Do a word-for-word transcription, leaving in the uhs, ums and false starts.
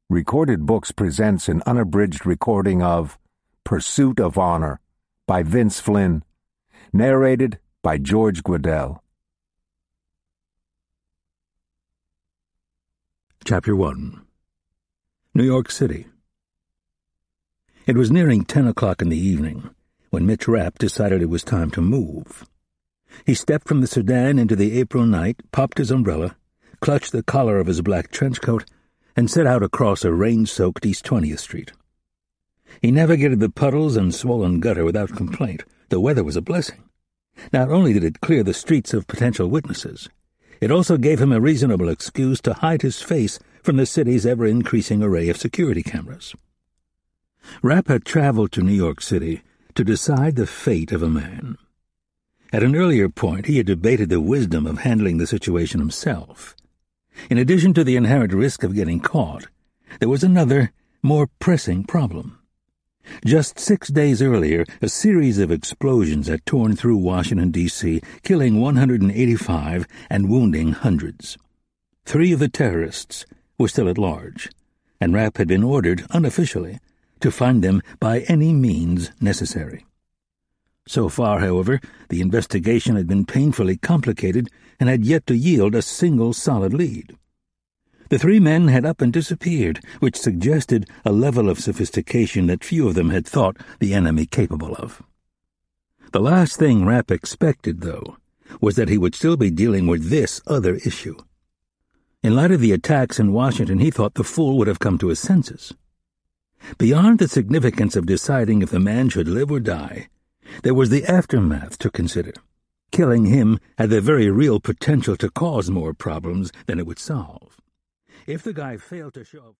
Recorded Books presents an unabridged recording of Pursuit of Honor by Vince Flynn, narrated by George Guidall. Chapter one. New York City. It was nearing ten o'clock in the evening when Mitch Rapp decided it was time to move. He stepped from the sedan into the April night, popped his umbrella, clutched the collar of his black trench coat, and set out across a rain-soaked East twentieth Street. He navigated the puddles and swollen gutter without complaint. The weather was a blessing. Not only did it clear the streets of potential witnesses, it also gave him a reasonable excuse to hide his face from the city's ever-increasing array of security cameras. Rapp had traveled to New York City to decide the fate of a man. At an earlier point, he had debated the wisdom of handling the situation himself. In addition to the inherent risk of getting caught, there was another, more pressing problem. Just six days earlier, a series of explosions had torn through Washington, D C, killing one hundred eighty-five and wounding hundreds. Three of the terrorists were still at large, and Rapp had been ordered, unofficially, to find them by any means necessary. So far, however, the investigation had been painfully complicated and had yet to yield a single solid lead. The three men had up and disappeared, which suggested a level of sophistication that few of them had thought the enemy capable of. The last thing Rapp expected, though, was that he would still be dealing with this other issue. In light of the attacks in Washington, he thought the fool would have come to his senses. Beyond the significance of deciding if the man should live or die, there was the aftermath to consider. Killing him had the very real potential to cause more problems than it would solve. If the guy failed to show up...